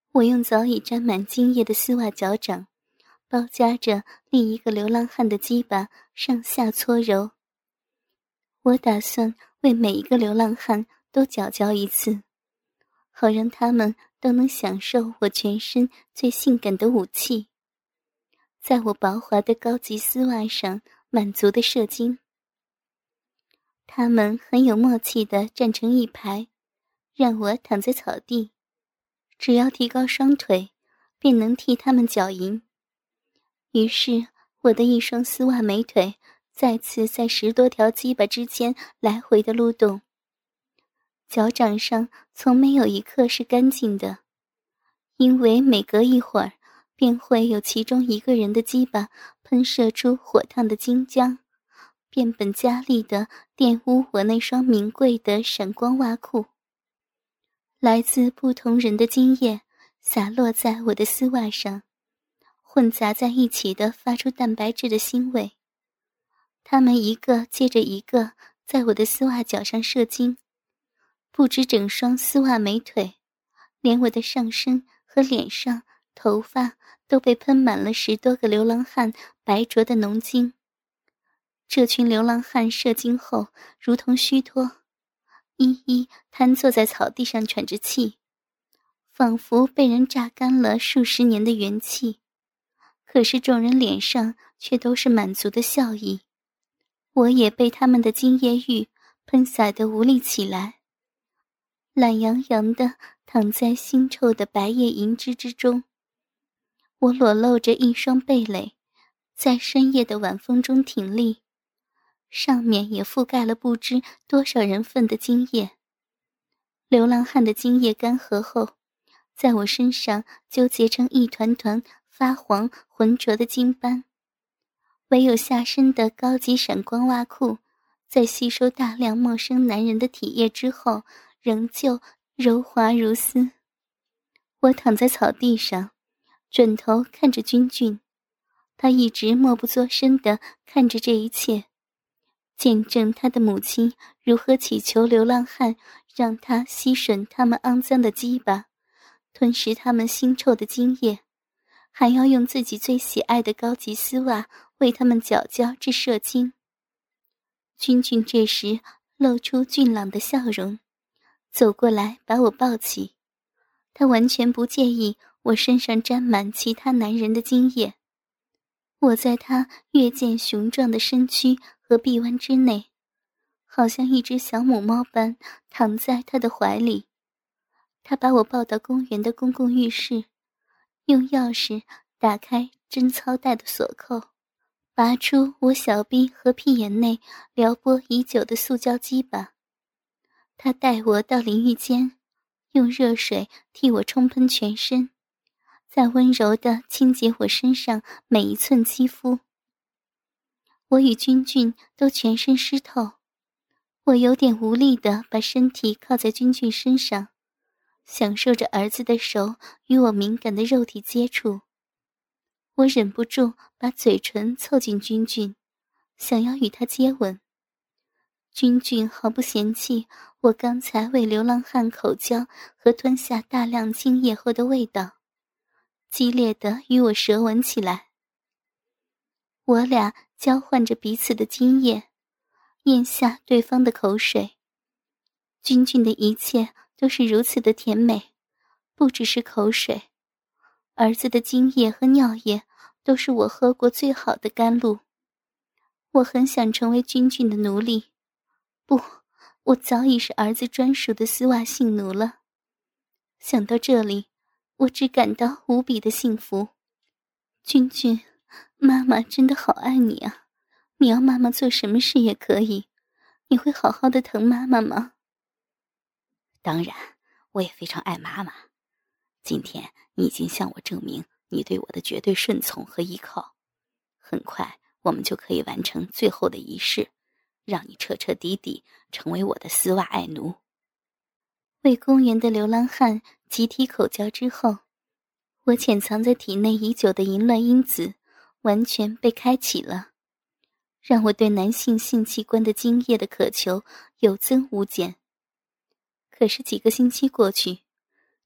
我用早已沾满精液的丝袜脚掌包夹着另一个流浪汉的鸡巴上下搓揉。我打算为每一个流浪汉都搅一次，好让他们都能享受我全身最性感的武器，在我薄滑的高级丝袜上满足的射精。他们很有默契地站成一排，让我躺在草地，只要提高双腿，便能替他们搅淫。于是我的一双丝袜美腿再次在10多条鸡巴之间来回的撸动，脚掌上从没有一刻是干净的，因为每隔一会儿便会有其中一个人的鸡巴喷射出火烫的精浆，变本加厉地玷污我那双名贵的闪光袜裤。来自不同人的精液洒落在我的丝袜上，混杂在一起的发出蛋白质的腥味。它们一个接着一个在我的丝袜脚上射精，不止整双丝袜美腿，连我的上身和脸上、头发都被喷满了10多个流浪汉白灼的浓精。这群流浪汉射精后如同虚脱，一一瘫坐在草地上喘着气，仿佛被人榨干了数十年的元气。可是众人脸上却都是满足的笑意，我也被他们的精液浴喷洒得无力起来，懒洋洋地躺在腥臭的白叶银汁之中。我裸露着一双蓓蕾，在深夜的晚风中挺立，上面也覆盖了不知多少人份的精液。流浪汉的精液干涸后，在我身上纠结成一团团发黄浑浊的精斑，唯有下身的高级闪光袜裤在吸收大量陌生男人的体液之后仍旧柔滑如丝。我躺在草地上，转头看着君俊，他一直默不作声地看着这一切，见证他的母亲如何祈求流浪汉让他吸吮他们肮脏的鸡巴，吞食他们腥臭的精液，还要用自己最喜爱的高级丝袜为他们搅至射精。君俊这时露出俊朗的笑容，走过来把我抱起，他完全不介意我身上沾满其他男人的精液。我在他越见雄壮的身躯和臂弯之内，好像一只小母猫般躺在他的怀里。他把我抱到公园的公共浴室，用钥匙打开贞操带的锁扣，拔出我小臂和屁眼内撩拨已久的塑胶鸡巴。他带我到淋浴间，用热水替我冲喷全身，再温柔地清洁我身上每一寸肌肤。我与君俊都全身湿透，我有点无力地把身体靠在君俊身上，享受着儿子的手与我敏感的肉体接触。我忍不住把嘴唇凑近君俊，想要与他接吻。君俊毫不嫌弃我刚才为流浪汉口交和吞下大量精液后的味道，激烈地与我舌吻起来。我俩交换着彼此的精液，咽下对方的口水。君俊的一切都是如此的甜美，不只是口水，儿子的精液和尿液都是我喝过最好的甘露。我很想成为君俊的奴隶，不，我早已是儿子专属的丝袜性奴了。想到这里，我只感到无比的幸福。君君，妈妈真的好爱你啊，你要妈妈做什么事也可以，你会好好的疼妈妈吗？ 当然，我也非常爱妈妈。今天你已经向我证明你对我的绝对顺从和依靠，很快我们就可以完成最后的仪式，让你彻彻底底成为我的丝袜爱奴。 为公园的流浪汉集体口交之后，我潜藏在体内已久的淫乱因子完全被开启了，让我对男性性器官的精液的渴求有增无减。可是几个星期过去，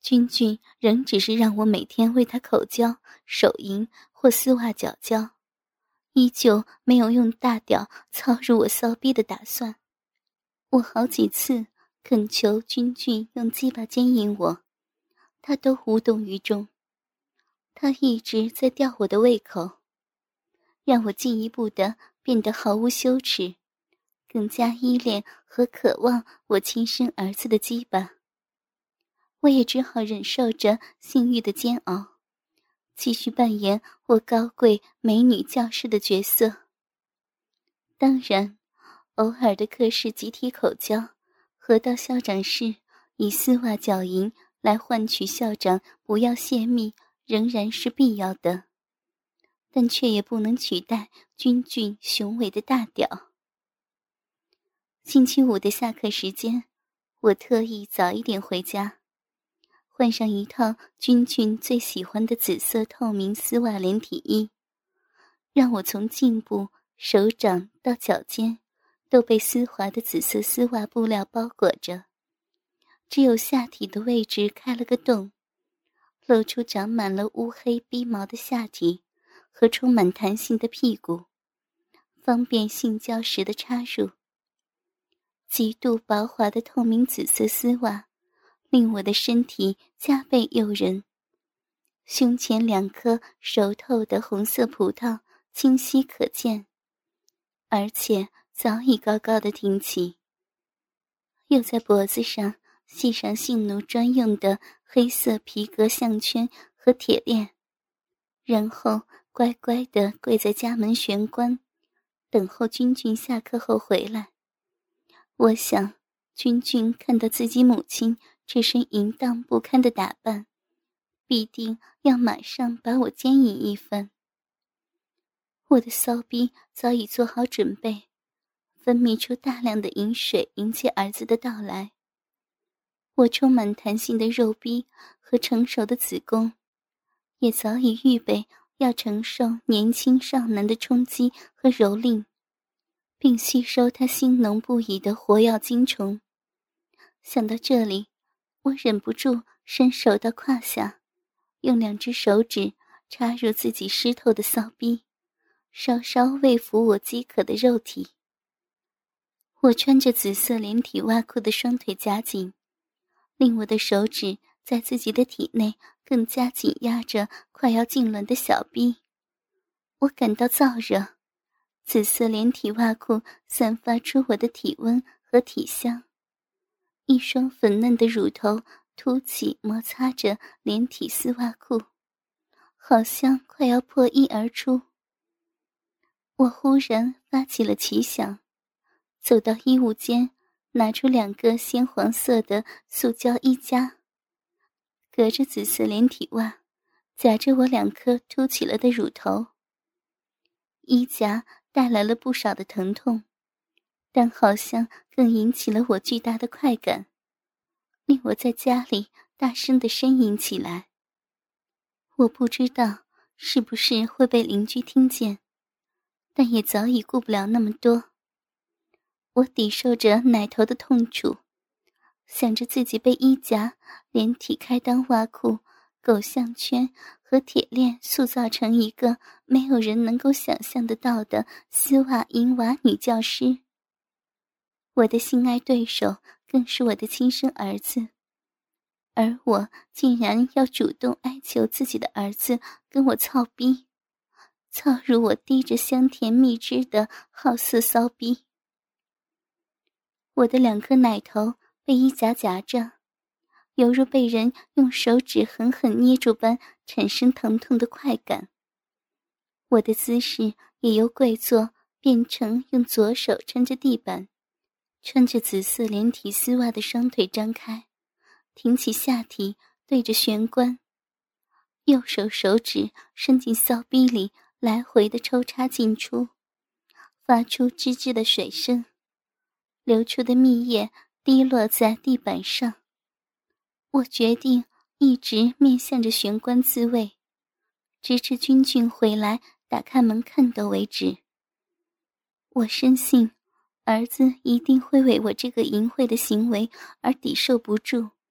君君仍只是让我每天为他口交、手淫或丝袜脚交，依旧没有用大屌操入我骚逼的打算。我好几次恳求君君用鸡巴奸淫我，他都无动于衷。他一直在吊我的胃口，让我进一步的变得毫无羞耻，更加依恋和渴望我亲生儿子的鸡巴。我也只好忍受着性欲的煎熬，继续扮演我高贵美女教师的角色。当然，偶尔的课室集体口交和到校长室以丝袜脚淫来换取校长不要泄密仍然是必要的，但却也不能取代君俊雄伟的大屌。星期五的下课时间，我特意早一点回家，换上一套君俊最喜欢的紫色透明丝袜连体衣，让我从颈部、手掌到脚尖都被丝滑的紫色丝袜布料包裹着，只有下体的位置开了个洞，露出长满了乌黑逼毛的下体和充满弹性的屁股，方便性交时的插入。极度薄滑的透明紫色丝袜令我的身体加倍诱人，胸前2颗熟透的红色葡萄清晰可见，而且早已高高的挺起，又在脖子上系上性奴专用的黑色皮革项圈和铁链，然后乖乖地跪在家门玄关，等候君俊下课后回来。我想，君俊看到自己母亲这身淫荡不堪的打扮，必定要马上把我奸淫一番。我的骚逼早已做好准备，分泌出大量的淫水迎接儿子的到来。我充满弹性的肉逼和成熟的子宫，也早已预备要承受年轻少男的冲击和蹂躏，并吸收他腥浓不已的活药精虫。想到这里，我忍不住伸手到胯下，用2只手指插入自己湿透的骚逼，稍稍慰抚我饥渴的肉体。我穿着紫色连体袜裤的双腿夹紧，令我的手指在自己的体内更加紧压着快要痉挛的小逼。我感到燥热，紫色连体袜裤散发出我的体温和体香，一双粉嫩的乳头凸起摩擦着连体丝袜裤，好像快要破衣而出。我忽然发起了奇想，走到衣物间，拿出2个鲜黄色的塑胶衣夹，隔着紫色连体袜夹着我2颗凸起了的乳头。衣夹带来了不少的疼痛，但好像更引起了我巨大的快感，令我在家里大声地呻吟起来。我不知道是不是会被邻居听见，但也早已顾不了那么多。我抵受着奶头的痛楚，想着自己被衣夹、连体开裆袜裤、狗项圈和铁链塑造成一个没有人能够想象得到的丝袜淫娃女教师。我的心爱对手更是我的亲生儿子，而我竟然要主动哀求自己的儿子跟我操逼，操入我滴着香甜蜜汁的好色骚逼。我的2颗奶头被衣夹夹着，犹如被人用手指狠狠捏住般产生疼痛的快感。我的姿势也由跪坐变成用左手撑着地板，穿着紫色连体丝袜的双腿张开，挺起下体对着玄关，右手手指伸进骚逼里来回的抽插进出，发出吱吱的水声，流出的蜜液滴落在地板上。我决定一直面向着玄关自慰，直至君俊回来打开门看到为止。我深信儿子一定会为我这个淫秽的行为而抵受不住，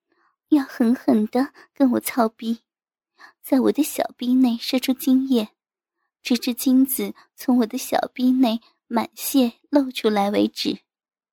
要狠狠地跟我操逼，在我的小逼内射出精液，直至精子从我的小逼内满泻露出来为止。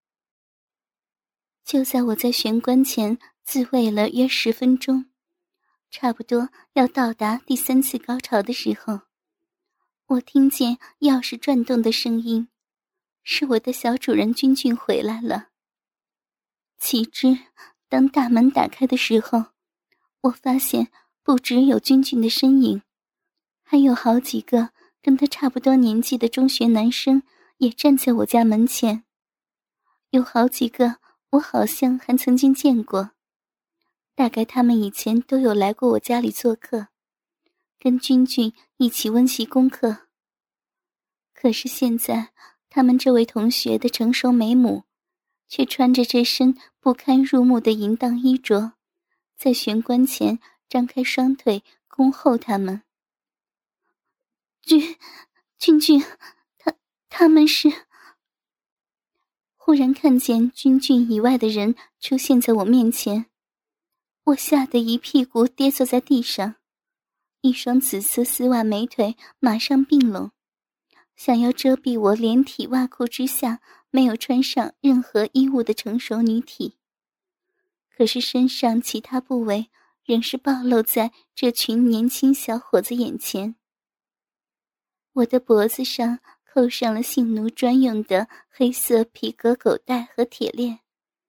就在我在玄关前自慰了约10分钟，差不多要到达第3次高潮的时候，我听见钥匙转动的声音，是我的小主人君君回来了。岂知当大门打开的时候，我发现不只有君君的身影，还有好几个跟他差不多年纪的中学男生也站在我家门前。有好几个我好像还曾经见过，大概他们以前都有来过我家里做客，跟君君一起温习功课。可是现在他们这位同学的成熟美母却穿着这身不堪入目的淫荡衣着，在玄关前张开双腿恭候他们。君君，他们是……忽然看见君君以外的人出现在我面前，我吓得一屁股跌坐在地上，一双紫色丝袜美腿马上并拢，想要遮蔽我连体袜裤之下没有穿上任何衣物的成熟女体。可是身上其他部位仍是暴露在这群年轻小伙子眼前。我的脖子上扣上了性奴专用的黑色皮革狗带和铁链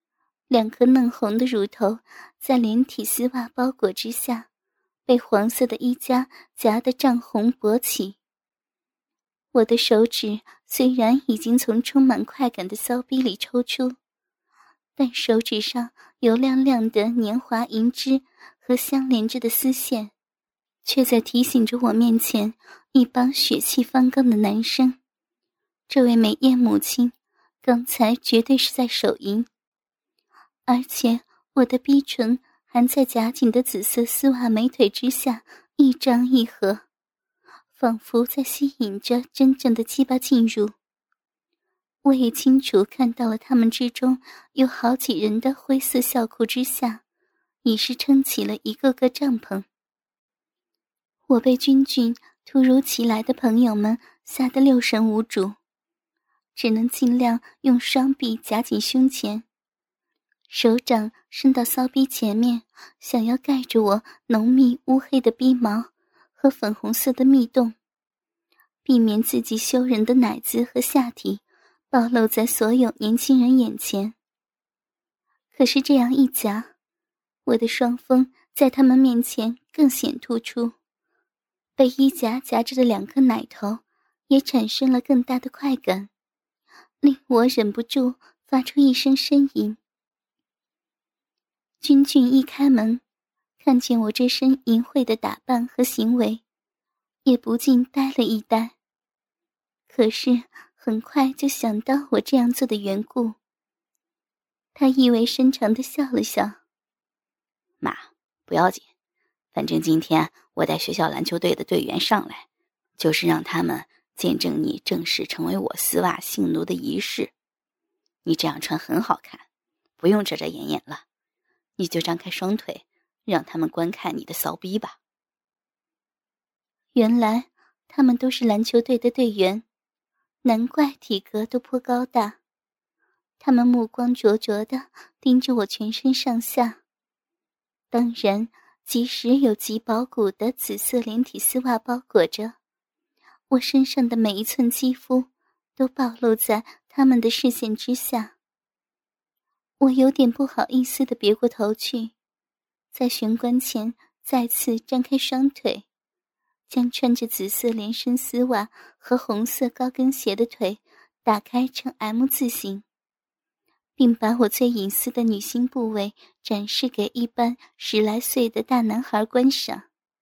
，2颗嫩红的乳头在连体丝袜包裹之下，被黄色的衣夹夹得涨红勃起。我的手指虽然已经从充满快感的骚逼里抽出，但手指上油亮亮的年华银枝和相连着的丝线，却在提醒着我面前一帮血气方刚的男生，这位美艳母亲刚才绝对是在手淫，而且我的逼唇还在夹紧的紫色丝袜美腿之下一张一合，仿佛在吸引着真正的鸡巴进入。我也清楚看到了他们之中有好几人的灰色校裤之下已是撑起了一个个帐篷。我被君君突如其来的朋友们吓得六神无主，只能尽量用双臂夹紧胸前，手掌伸到骚逼前面，想要盖着我浓密乌黑的逼毛和粉红色的蜜洞，避免自己羞人的奶子和下体暴露在所有年轻人眼前。可是这样一夹，我的双峰在他们面前更显突出，被衣夹夹着的2颗奶头也产生了更大的快感，令我忍不住发出一声呻吟。君君一开门，看见我这身淫秽的打扮和行为，也不禁呆了一呆，可是很快就想到我这样做的缘故。他意味深长地笑了笑： 妈，不要紧，反正今天我带学校篮球队的队员上来，就是让他们见证你正式成为我丝袜性奴的仪式。你这样穿很好看，不用遮遮掩掩了，你就张开双腿，让他们观看你的骚逼吧。 原来他们都是篮球队的队员，难怪体格都颇高大。他们目光灼灼地盯着我全身上下，当然即使有极薄骨的紫色连体丝袜包裹着，我身上的每一寸肌肤都暴露在他们的视线之下。我有点不好意思地别过头去，在玄关前再次张开双腿，将穿着紫色连身丝袜和红色高跟鞋的腿打开成 M 字形，并把我最隐私的女性部位展示给一般10来岁的大男孩观赏。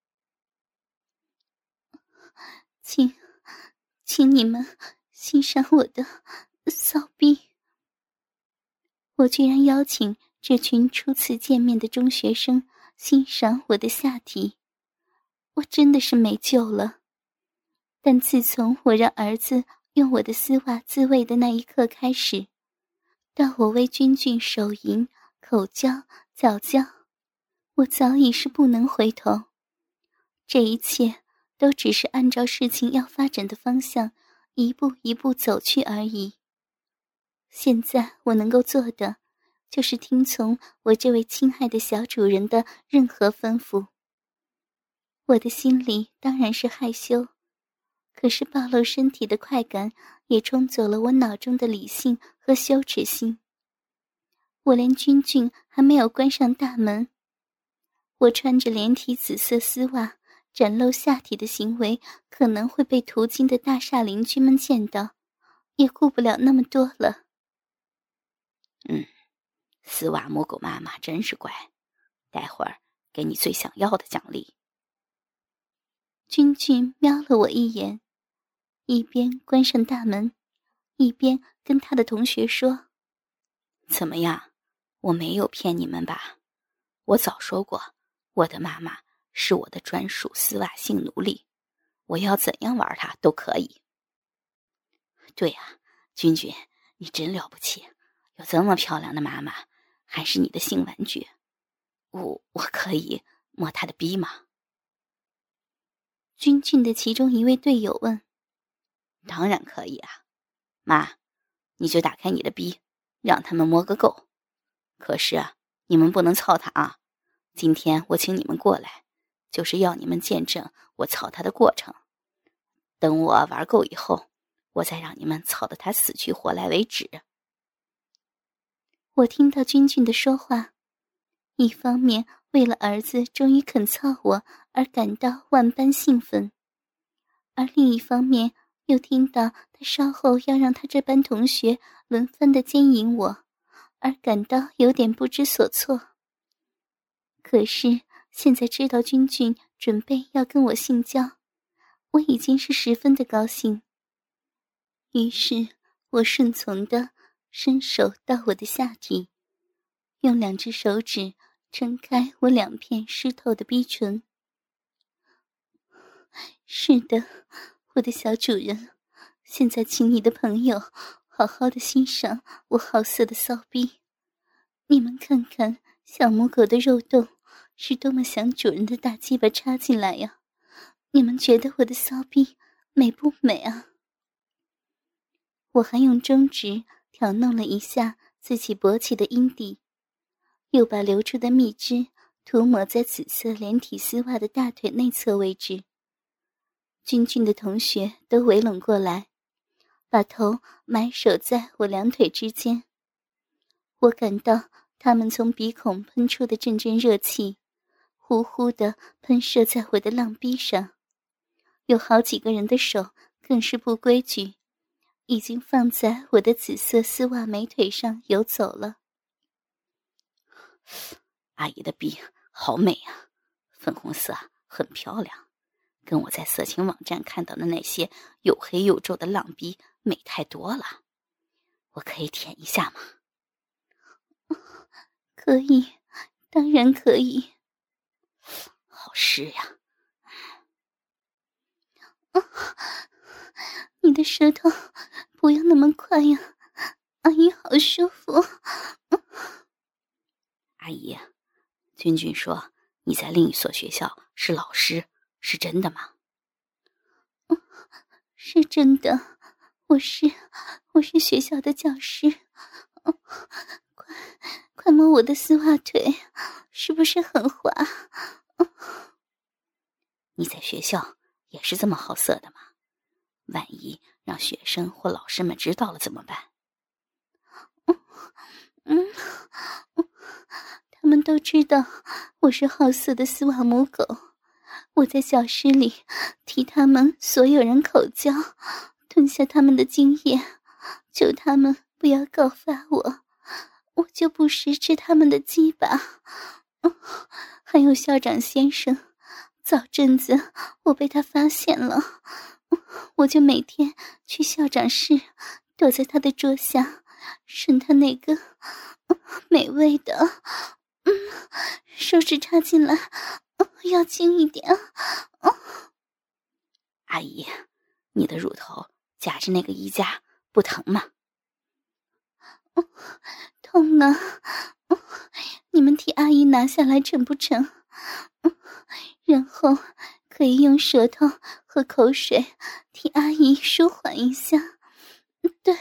请你们欣赏我的骚逼。我居然邀请这群初次见面的中学生欣赏我的下体，我真的是没救了。但自从我让儿子用我的丝袜自慰的那一刻开始，到我为君君手淫、口交、早交， 我早已是不能回头，这一切都只是按照事情要发展的方向一步一步走去而已。现在我能够做的就是听从我这位亲爱的小主人的任何吩咐。我的心里当然是害羞，可是暴露身体的快感也冲走了我脑中的理性和羞耻心。我连君俊还没有关上大门，我穿着连体紫色丝袜展露下体的行为可能会被途经的大厦邻居们见到，也顾不了那么多了。 丝袜母狗妈妈真是乖，待会儿给你最想要的奖励。 君俊瞄了我一眼，一边关上大门，一边跟他的同学说： 怎么样，我没有骗你们吧？我早说过，我的妈妈是我的专属丝袜性奴隶，我要怎样玩她都可以。对啊，君君，你真了不起，有这么漂亮的妈妈，还是你的性玩具。我可以摸她的逼吗？ 君俊的其中一位队友问： 当然可以啊，妈，你就打开你的逼，让他们摸个够。可是啊，你们不能操他啊！今天我请你们过来，就是要你们见证我操他的过程。等我玩够以后，我再让你们操得他死去活来为止。 我听到君俊的说话，一方面为了儿子终于肯操我而感到万般兴奋，而另一方面又听到他稍后要让他这班同学轮番的奸淫我，而感到有点不知所措。可是现在知道君俊准备要跟我性交，我已经是十分的高兴。于是我顺从地伸手到我的下体，用2只手指撑开我2片湿透的逼唇。是的，我的小主人，现在请你的朋友好好的欣赏我好色的骚逼。你们看看小母狗的肉洞是多么想主人的大鸡巴插进来呀！你们觉得我的骚逼美不美啊？我还用中指挑弄了一下自己勃起的阴蒂，又把流出的蜜汁涂抹在紫色连体丝袜的大腿内侧位置。君俊的同学都围拢过来，把头埋守在我2腿之间。我感到他们从鼻孔喷出的阵阵热气，呼呼地喷射在我的浪逼上。有好几个人的手更是不规矩，已经放在我的紫色丝袜美腿上游走了。 阿姨的逼好美啊，粉红色很漂亮，跟我在色情网站看到的那些又黑又皱的浪逼美太多了。我可以舔一下吗？ 可以，当然可以。 好湿呀！ 你的舌头不要那么快呀，阿姨好舒服。 阿姨，君君说你在另一所学校是老师，是真的吗？ 是真的，我是学校的教师。快摸我的丝袜腿，是不是很滑？ 你在学校也是这么好色的吗？万一让学生或老师们知道了怎么办？ 他们都知道我是好色的丝袜母狗，我在教室里替他们所有人口交，吞下他们的精液，求他们不要告发我，我就不时吃他们的鸡巴。还有校长先生，早阵子我被他发现了，我就每天去校长室，躲在他的桌下，吮他那个美味的，手指插进来，要轻一点。 阿姨，你的乳头夹着那个衣架不疼吗？ 痛啊！ 你们替阿姨拿下来成不成？然后可以用舌头和口水替阿姨舒缓一下。对，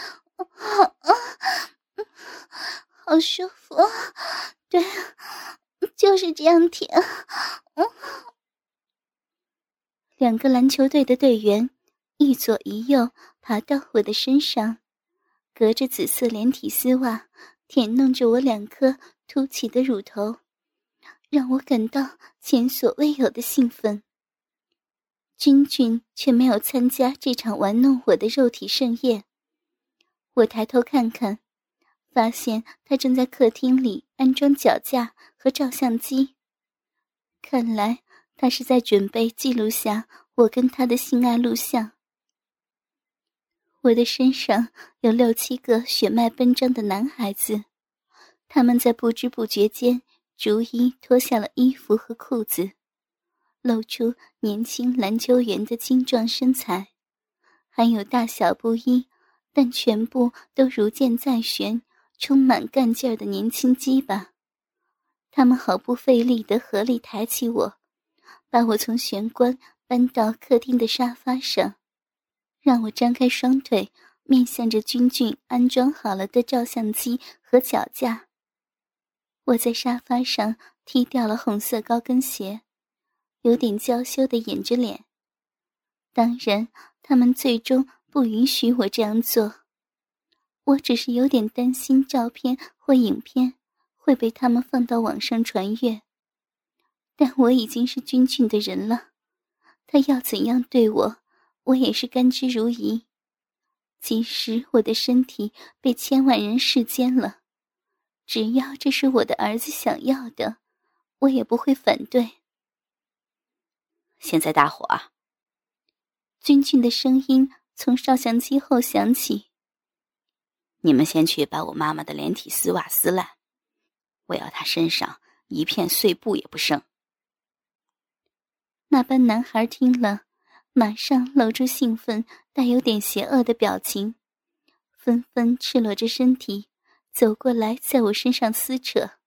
好舒服。对，就是这样舔。2个篮球队的队员一左一右爬到我的身上，隔着紫色连体丝袜舔弄着我2颗凸起的乳头，让我感到前所未有的兴奋。君君却没有参加这场玩弄我的肉体盛宴。我抬头看看，发现他正在客厅里安装脚架和照相机，看来他是在准备记录下我跟他的性爱录像。我的身上有6、7个血脉奔张的男孩子，他们在不知不觉间逐一脱下了衣服和裤子，露出年轻篮球员的精壮身材，还有大小不一，但全部都如箭在弦，充满干劲儿的年轻鸡巴。他们毫不费力地合力抬起我，把我从玄关搬到客厅的沙发上，让我张开双腿，面向着君君安装好了的照相机和脚架。我在沙发上踢掉了红色高跟鞋，有点娇羞地掩着脸。当然，他们最终不允许我这样做。我只是有点担心照片或影片会被他们放到网上传阅。但我已经是君君的人了，他要怎样对我，我也是甘之如饴。即使我的身体被千万人视奸了，只要这是我的儿子想要的，我也不会反对。 现在大伙儿， 君君的声音从照相机后响起， 你们先去把我妈妈的连体丝袜撕烂，我要她身上一片碎布也不剩。 那班男孩听了，马上露出兴奋带有点邪恶的表情，纷纷赤裸着身体走过来在我身上撕扯。